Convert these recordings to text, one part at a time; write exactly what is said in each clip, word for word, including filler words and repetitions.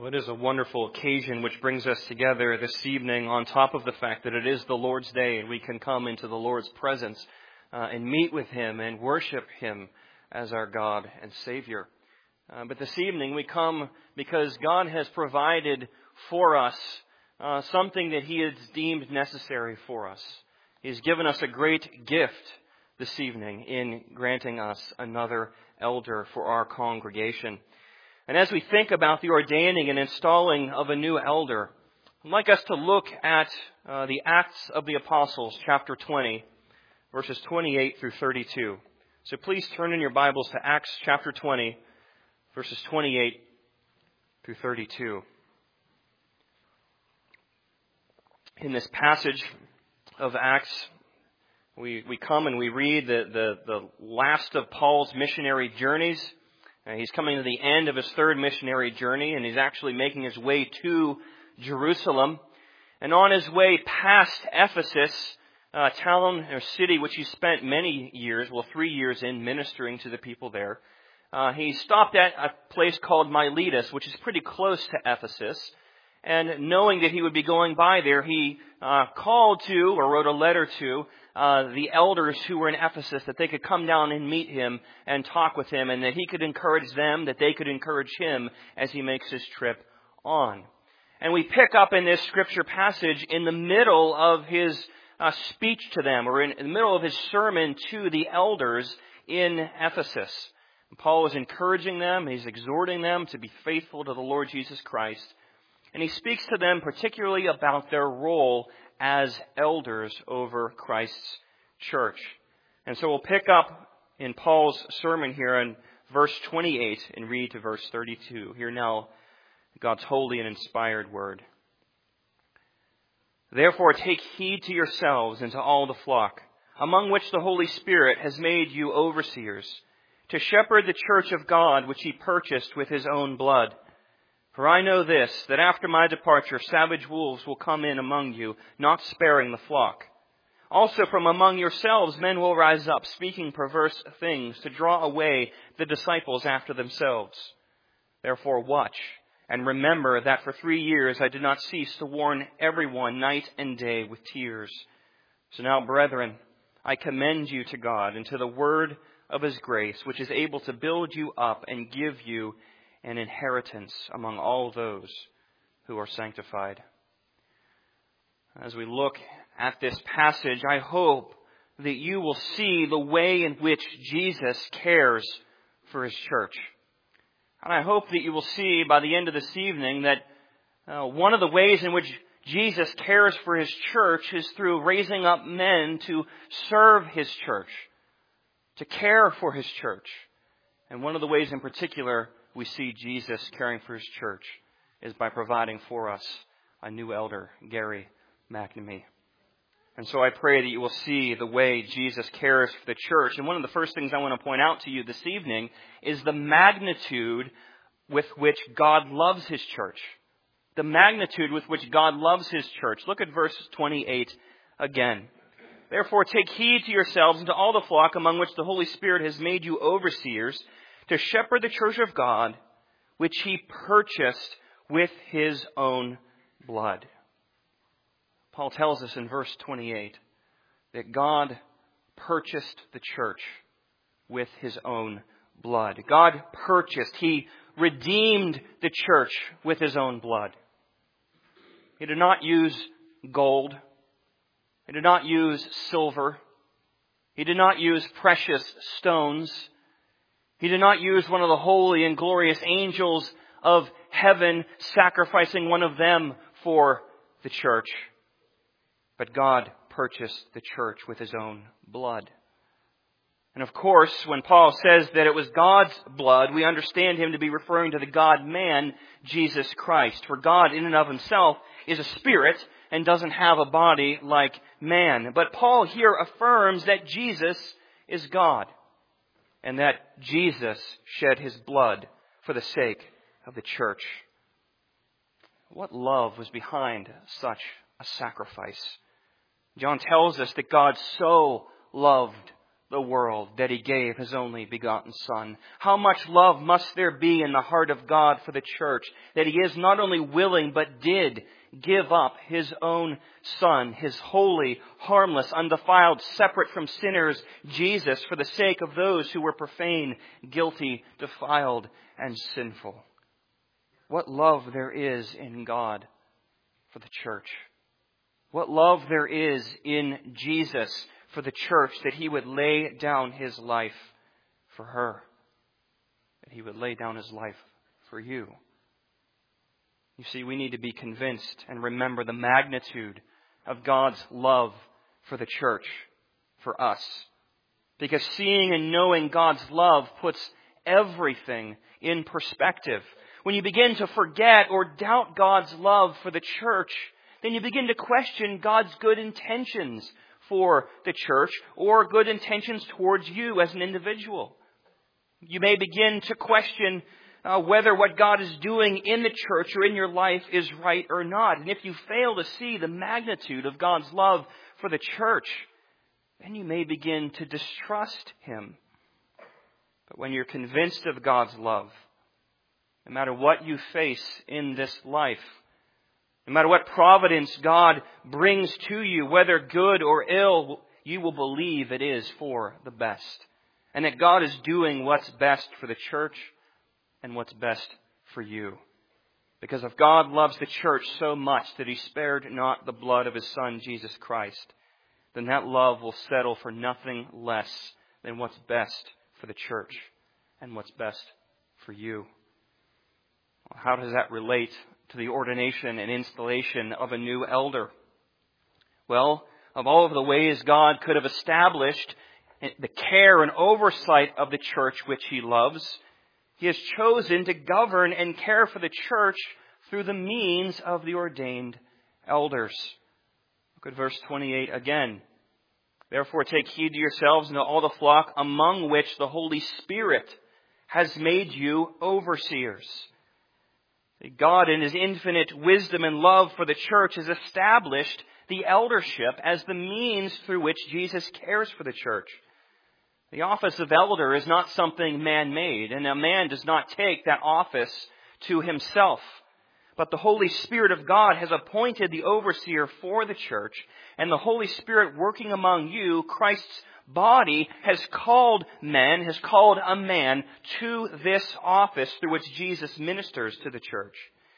Well, it is a wonderful occasion which brings us together this evening on top of the fact that it is the Lord's Day and we can come into the Lord's presence uh, and meet with Him and worship Him as our God and Savior. Uh, but this evening we come because God has provided for us uh, something that He has deemed necessary for us. He has given us a great gift this evening in granting us another elder for our congregation. And as we think about the ordaining and installing of a new elder, I'd like us to look at uh, the Acts of the Apostles, chapter twenty, verses twenty-eight through thirty-two. So please turn in your Bibles to Acts chapter twenty, verses twenty-eight through thirty-two. In this passage of Acts, we, we come and we read the, the, the last of Paul's missionary journeys. Uh, he's coming to the end of his third missionary journey, and he's actually making his way to Jerusalem. And on his way past Ephesus, a town or city which he spent many years, well, three years in ministering to the people there, uh, he stopped at a place called Miletus, which is pretty close to Ephesus. And knowing that he would be going by there, he uh, called to, or wrote a letter to, uh, the elders who were in Ephesus, that they could come down and meet him and talk with him, and that he could encourage them, that they could encourage him as he makes his trip on. And we pick up in this scripture passage in the middle of his uh, speech to them, or in, in the middle of his sermon to the elders in Ephesus. And Paul is encouraging them, he's exhorting them to be faithful to the Lord Jesus Christ. And he speaks to them particularly about their role as elders over Christ's church. And so we'll pick up in Paul's sermon here in verse twenty-eight and read to verse thirty-two. Hear now God's holy and inspired word. Therefore take heed to yourselves and to all the flock, among which the Holy Spirit has made you overseers, to shepherd the church of God which He purchased with His own blood. For I know this, that after my departure savage wolves will come in among you, not sparing the flock. Also from among yourselves men will rise up, speaking perverse things, to draw away the disciples after themselves. Therefore watch, and remember that for three years I did not cease to warn everyone night and day with tears. So now, brethren, I commend you to God and to the word of His grace, which is able to build you up and give you an inheritance among all those who are sanctified. As we look at this passage, I hope that you will see the way in which Jesus cares for His church. And I hope that you will see by the end of this evening that uh, one of the ways in which Jesus cares for His church is through raising up men to serve His church, to care for His church. And one of the ways in particular we see Jesus caring for His church is by providing for us a new elder, Gary McNamee. And so I pray that you will see the way Jesus cares for the church. And one of the first things I want to point out to you this evening is the magnitude with which God loves His church. The magnitude with which God loves His church. Look at verse twenty-eight again. Therefore take heed to yourselves and to all the flock among which the Holy Spirit has made you overseers, to shepherd the church of God, which He purchased with His own blood. Paul tells us in verse twenty-eight that God purchased the church with His own blood. God purchased, He redeemed the church with His own blood. He did not use gold. He did not use silver. He did not use precious stones. He did not use one of the holy and glorious angels of heaven, sacrificing one of them for the church. But God purchased the church with His own blood. And of course, when Paul says that it was God's blood, we understand him to be referring to the God-man, Jesus Christ. For God in and of Himself is a spirit and doesn't have a body like man. But Paul here affirms that Jesus is God, and that Jesus shed His blood for the sake of the church. What love was behind such a sacrifice? John tells us that God so loved the world that He gave His only begotten Son? How much love must there be in the heart of God for the church that He is not only willing but did give up His own Son, His holy, harmless, undefiled, separate from sinners, Jesus, for the sake of those who were profane, guilty, defiled, and sinful. What love there is in God for the church. What love there is in Jesus for the church, that He would lay down His life for her. That He would lay down His life for you. You see, we need to be convinced and remember the magnitude of God's love for the church, for us. Because seeing and knowing God's love puts everything in perspective. When you begin to forget or doubt God's love for the church, then you begin to question God's good intentions for the church or good intentions towards you as an individual. You may begin to question uh, whether what God is doing in the church or in your life is right or not. And if you fail to see the magnitude of God's love for the church, then you may begin to distrust Him. But when you're convinced of God's love, no matter what you face in this life, no matter what providence God brings to you, whether good or ill, you will believe it is for the best. And that God is doing what's best for the church and what's best for you. Because if God loves the church so much that He spared not the blood of His Son, Jesus Christ, then that love will settle for nothing less than what's best for the church and what's best for you. Well, how does that relate to the ordination and installation of a new elder? Well, of all of the ways God could have established the care and oversight of the church which He loves, He has chosen to govern and care for the church through the means of the ordained elders. Look at verse twenty-eight again. Therefore take heed to yourselves and to all the flock among which the Holy Spirit has made you overseers. God, in His infinite wisdom and love for the church, has established the eldership as the means through which Jesus cares for the church. The office of elder is not something man-made, and a man does not take that office to himself. But the Holy Spirit of God has appointed the overseer for the church, and the Holy Spirit working among you, Christ's body, has called men, has called a man to this office through which Jesus ministers to the church.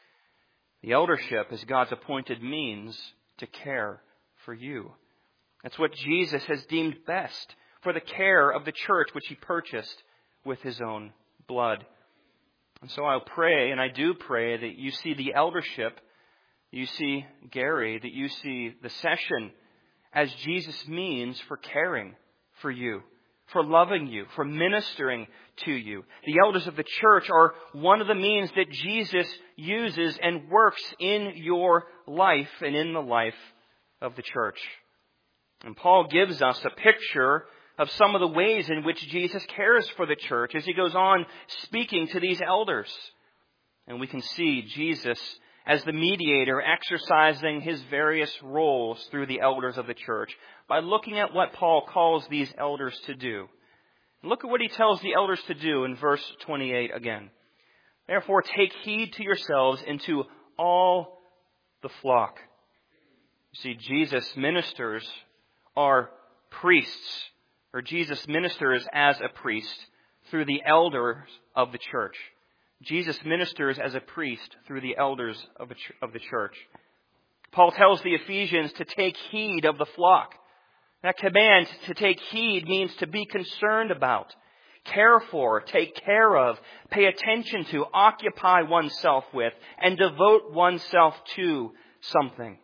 The eldership is God's appointed means to care for you. That's what Jesus has deemed best for the care of the church which He purchased with His own blood. And so I'll pray, and I do pray, that you see the eldership, you see Gary, that you see the session as Jesus' means for caring for you, for loving you, for ministering to you. The elders of the church are one of the means that Jesus uses and works in your life and in the life of the church. And Paul gives us a picture of some of the ways in which Jesus cares for the church as he goes on speaking to these elders. And we can see Jesus as the mediator exercising His various roles through the elders of the church by looking at what Paul calls these elders to do. And look at what he tells the elders to do in verse twenty-eight again. Therefore take heed to yourselves and to all the flock. You see, Jesus' ministers are priests, or Jesus ministers as a priest through the elders of the church. Jesus ministers as a priest through the elders of the church. Paul tells the Ephesians to take heed of the flock. That command to take heed means to be concerned about, care for, take care of, pay attention to, occupy oneself with, and devote oneself to something.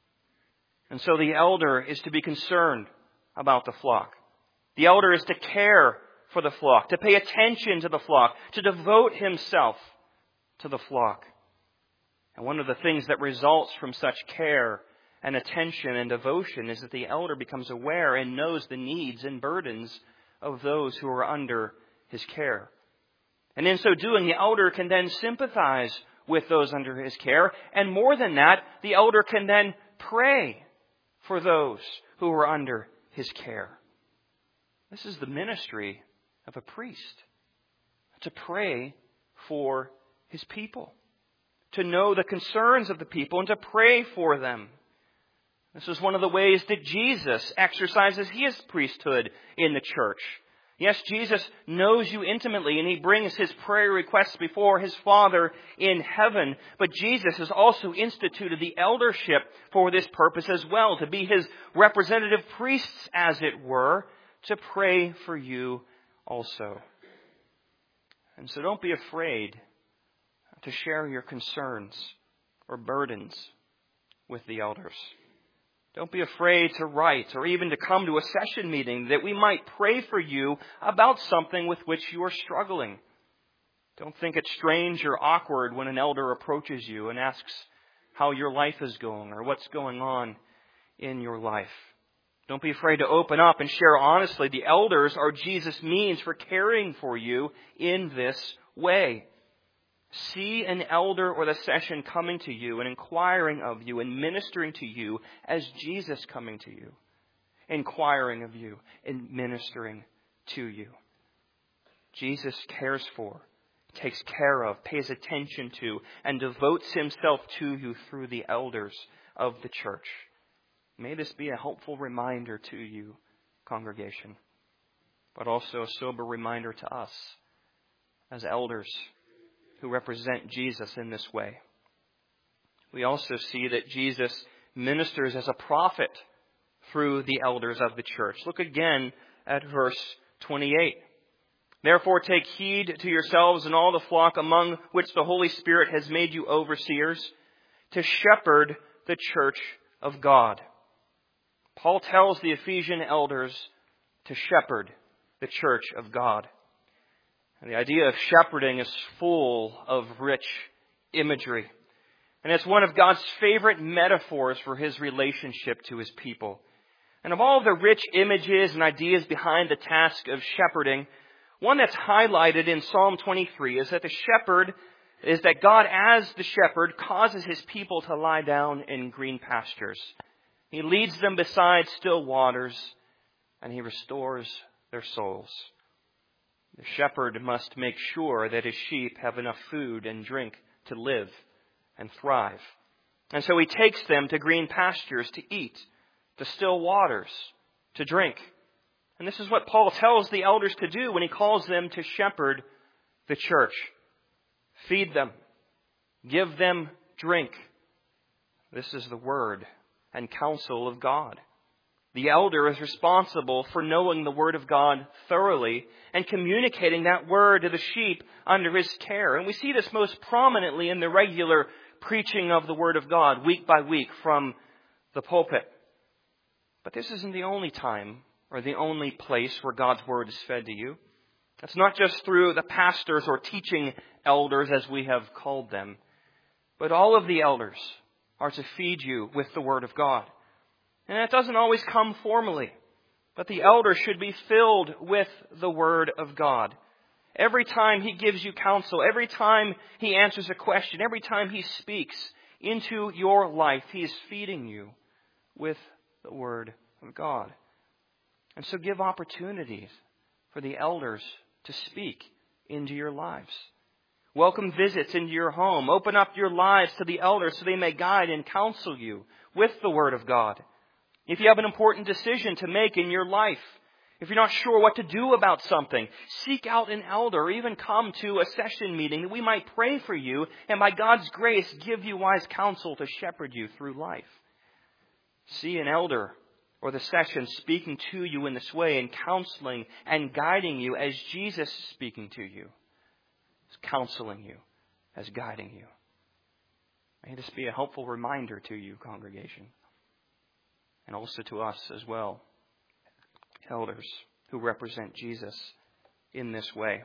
And so the elder is to be concerned about the flock. The elder is to care for the flock, to pay attention to the flock, to devote himself to the flock. And one of the things that results from such care and attention and devotion is that the elder becomes aware and knows the needs and burdens of those who are under his care. And in so doing, the elder can then sympathize with those under his care. And more than that, the elder can then pray for those who are under his care. This is the ministry of a priest. To pray for his people. To know the concerns of the people and to pray for them. This is one of the ways that Jesus exercises his priesthood in the church. Yes, Jesus knows you intimately and he brings his prayer requests before his Father in heaven. But Jesus has also instituted the eldership for this purpose as well, to be his representative priests, as it were, to pray for you also. And so don't be afraid to share your concerns or burdens with the elders. Don't be afraid to write or even to come to a session meeting that we might pray for you about something with which you are struggling. Don't think it strange or awkward when an elder approaches you and asks how your life is going or what's going on in your life. Don't be afraid to open up and share honestly. The elders are Jesus' means for caring for you in this way. See an elder or the session coming to you and inquiring of you and ministering to you as Jesus coming to you, inquiring of you and ministering to you. Jesus cares for, takes care of, pays attention to, and devotes himself to you through the elders of the church. May this be a helpful reminder to you, congregation, but also a sober reminder to us as elders who represent Jesus in this way. We also see that Jesus ministers as a prophet through the elders of the church. Look again at verse twenty-eight. Therefore take heed to yourselves and all the flock among which the Holy Spirit has made you overseers, to shepherd the church of God. Paul tells the Ephesian elders to shepherd the church of God. And the idea of shepherding is full of rich imagery. And it's one of God's favorite metaphors for his relationship to his people. And of all the rich images and ideas behind the task of shepherding, one that's highlighted in Psalm twenty-three is that the shepherd is that God, as the shepherd, causes his people to lie down in green pastures. He leads them beside still waters, and he restores their souls. The shepherd must make sure that his sheep have enough food and drink to live and thrive. And so he takes them to green pastures to eat, to still waters to drink. And this is what Paul tells the elders to do when he calls them to shepherd the church. Feed them. Give them drink. This is the word and counsel of God. The elder is responsible for knowing the Word of God thoroughly and communicating that Word to the sheep under his care. And we see this most prominently in the regular preaching of the Word of God week by week from the pulpit. But this isn't the only time or the only place where God's Word is fed to you. It's not just through the pastors or teaching elders, as we have called them, but all of the elders are to feed you with the Word of God. And it doesn't always come formally, but the elder should be filled with the Word of God. Every time he gives you counsel, every time he answers a question, every time he speaks into your life, he is feeding you with the Word of God. And so give opportunities for the elders to speak into your lives. Welcome visits into your home. Open up your lives to the elders so they may guide and counsel you with the Word of God. If you have an important decision to make in your life, if you're not sure what to do about something, seek out an elder or even come to a session meeting that we might pray for you and by God's grace give you wise counsel to shepherd you through life. See an elder or the session speaking to you in this way and counseling and guiding you as Jesus is speaking to you, counseling you, as guiding you. May this be a helpful reminder to you, congregation. And also to us as well, elders who represent Jesus in this way.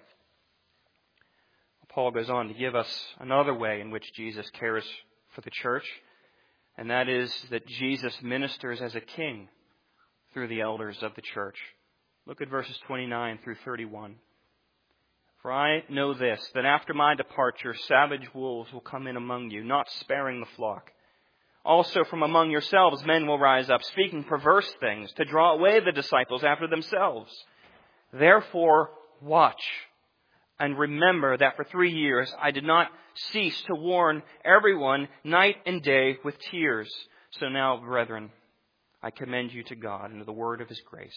Paul goes on to give us another way in which Jesus cares for the church, and that is that Jesus ministers as a king through the elders of the church. Look at verses twenty-nine through thirty-one. For I know this, that after my departure, savage wolves will come in among you, not sparing the flock. Also from among yourselves men will rise up, speaking perverse things, to draw away the disciples after themselves. Therefore, watch and remember that for three years I did not cease to warn everyone night and day with tears. So now, brethren, I commend you to God and to the word of His grace.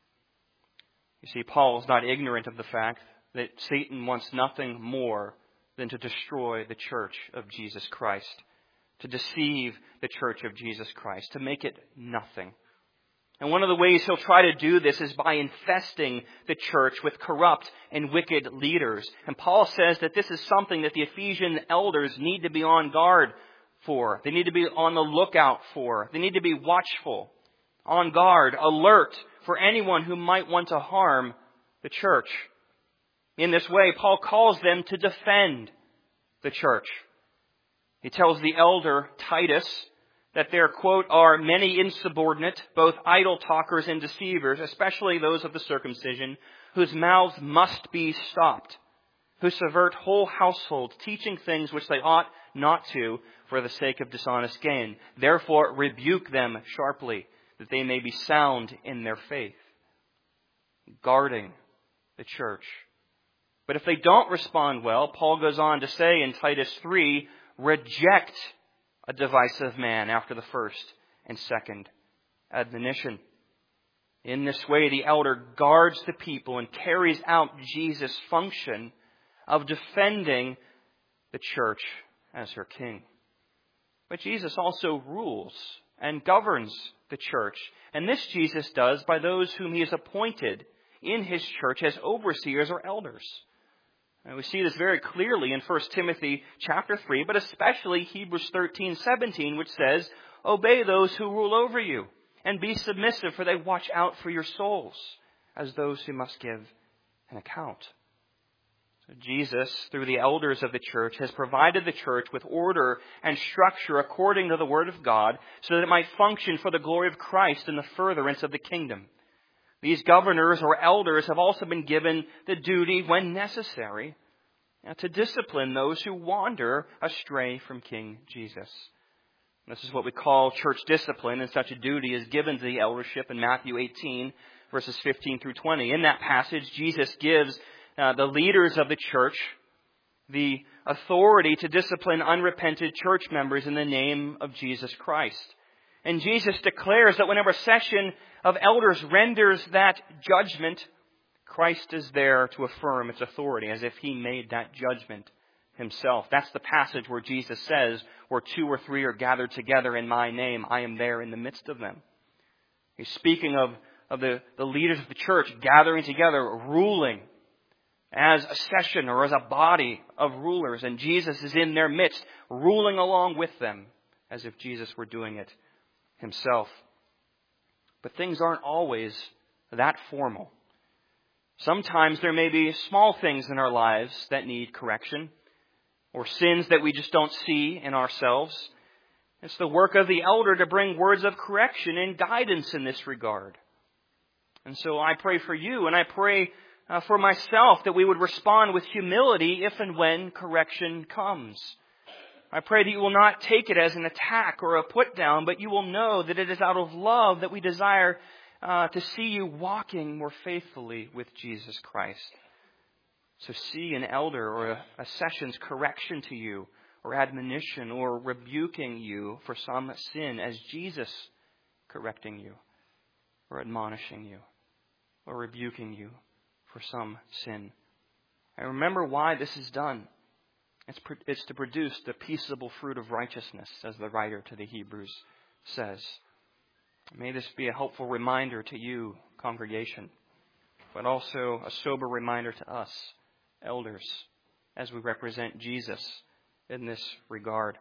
You see, Paul is not ignorant of the fact that Satan wants nothing more than to destroy the church of Jesus Christ, to deceive the church of Jesus Christ, to make it nothing. And one of the ways he'll try to do this is by infesting the church with corrupt and wicked leaders. And Paul says that this is something that the Ephesian elders need to be on guard for. They need to be on the lookout for. They need to be watchful, on guard, alert for anyone who might want to harm the church. In this way, Paul calls them to defend the church. He tells the elder Titus that there, quote, are many insubordinate, both idle talkers and deceivers, especially those of the circumcision, whose mouths must be stopped, who subvert whole households, teaching things which they ought not to for the sake of dishonest gain. Therefore, rebuke them sharply, that they may be sound in their faith, guarding the church. But if they don't respond well, Paul goes on to say in Titus three, reject a divisive man after the first and second admonition. In this way, the elder guards the people and carries out Jesus' function of defending the church as her king. But Jesus also rules and governs the church. And this Jesus does by those whom He has appointed in His church as overseers or elders. And we see this very clearly in First Timothy chapter three, but especially Hebrews thirteen seventeen, which says, obey those who rule over you, and be submissive, for they watch out for your souls, as those who must give an account. So Jesus, through the elders of the church, has provided the church with order and structure according to the Word of God, so that it might function for the glory of Christ and the furtherance of the kingdom. These governors or elders have also been given the duty, when necessary, to discipline those who wander astray from King Jesus. This is what we call church discipline, and such a duty is given to the eldership in Matthew eighteen, verses fifteen through twenty. In that passage, Jesus gives uh, the leaders of the church the authority to discipline unrepentant church members in the name of Jesus Christ. And Jesus declares that whenever a session of elders renders that judgment, Christ is there to affirm its authority, as if He made that judgment Himself. That's the passage where Jesus says, where two or three are gathered together in my name, I am there in the midst of them. He's speaking of, of the, the leaders of the church gathering together, ruling as a session or as a body of rulers. And Jesus is in their midst, ruling along with them, as if Jesus were doing it Himself. But things aren't always that formal. Sometimes there may be small things in our lives that need correction, or sins that we just don't see in ourselves. It's the work of the elder to bring words of correction and guidance in this regard. And so I pray for you, and I pray uh, for myself, that we would respond with humility if and when correction comes. I pray that you will not take it as an attack or a put down, but you will know that it is out of love that we desire uh, to see you walking more faithfully with Jesus Christ. So see an elder or a, a session's correction to you, or admonition, or rebuking you for some sin as Jesus correcting you, or admonishing you, or rebuking you for some sin. And remember why this is done. It's, it's to produce the peaceable fruit of righteousness, as the writer to the Hebrews says. May this be a helpful reminder to you, congregation, but also a sober reminder to us, elders, as we represent Jesus in this regard.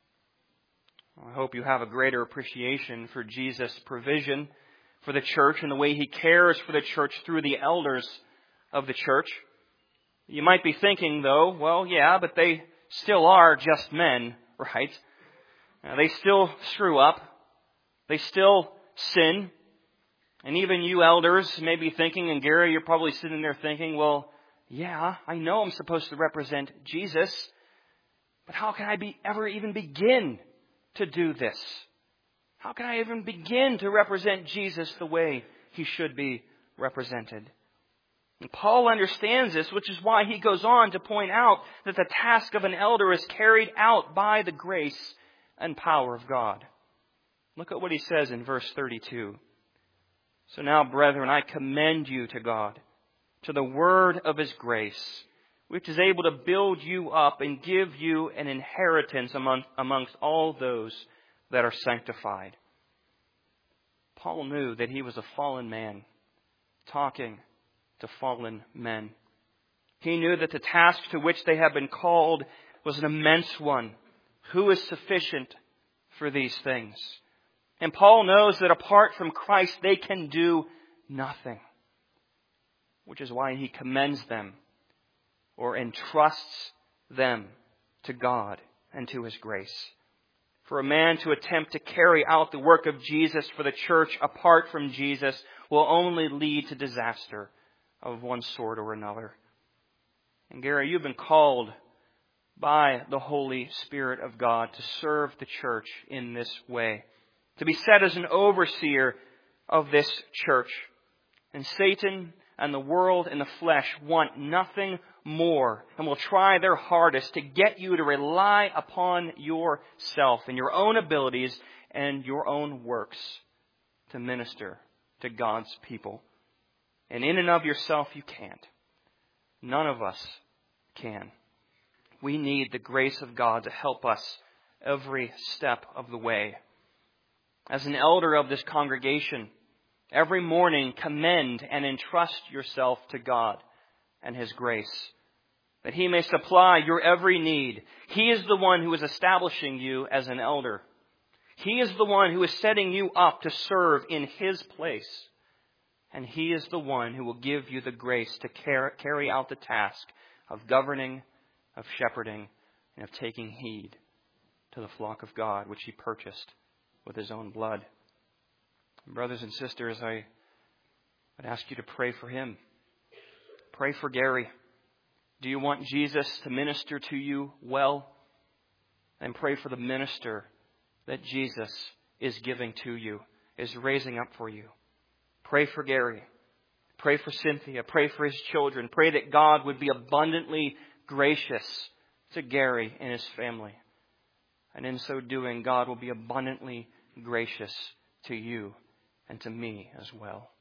I hope you have a greater appreciation for Jesus' provision for the church and the way He cares for the church through the elders of the church. You might be thinking, though, well, yeah, but they still are just men, right? Now, they still screw up. They still sin. And even you elders may be thinking, and Gary, you're probably sitting there thinking, well, yeah, I know I'm supposed to represent Jesus, but how can I be ever even begin to do this? How can I even begin to represent Jesus the way He should be represented? And Paul understands this, which is why he goes on to point out that the task of an elder is carried out by the grace and power of God. Look at what he says in verse thirty-two. So now, brethren, I commend you to God, to the word of His grace, which is able to build you up and give you an inheritance among, amongst all those that are sanctified. Paul knew that he was a fallen man, talking to fallen men. He knew that the task to which they had been called was an immense one. Who is sufficient for these things? And Paul knows that apart from Christ, they can do nothing. Which is why he commends them or entrusts them to God and to His grace. For a man to attempt to carry out the work of Jesus for the church apart from Jesus will only lead to disaster of one sort or another. And Gary, you've been called by the Holy Spirit of God to serve the church in this way, to be set as an overseer of this church. And Satan and the world and the flesh want nothing more and will try their hardest to get you to rely upon yourself and your own abilities and your own works to minister to God's people. And in and of yourself, you can't. None of us can. We need the grace of God to help us every step of the way. As an elder of this congregation, every morning commend and entrust yourself to God and His grace, that He may supply your every need. He is the one who is establishing you as an elder. He is the one who is setting you up to serve in His place. And He is the one who will give you the grace to carry out the task of governing, of shepherding, and of taking heed to the flock of God, which He purchased with His own blood. Brothers and sisters, I would ask you to pray for him. Pray for Gary. Do you want Jesus to minister to you well? And pray for the minister that Jesus is giving to you, is raising up for you. Pray for Gary. Pray for Cynthia. Pray for his children. Pray that God would be abundantly gracious to Gary and his family. And in so doing, God will be abundantly gracious to you and to me as well.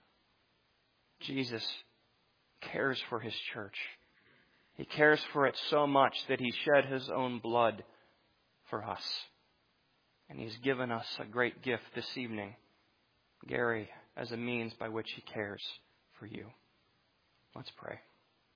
Jesus cares for His church. He cares for it so much that He shed His own blood for us. And He's given us a great gift this evening, Gary, as a means by which He cares for you. Let's pray.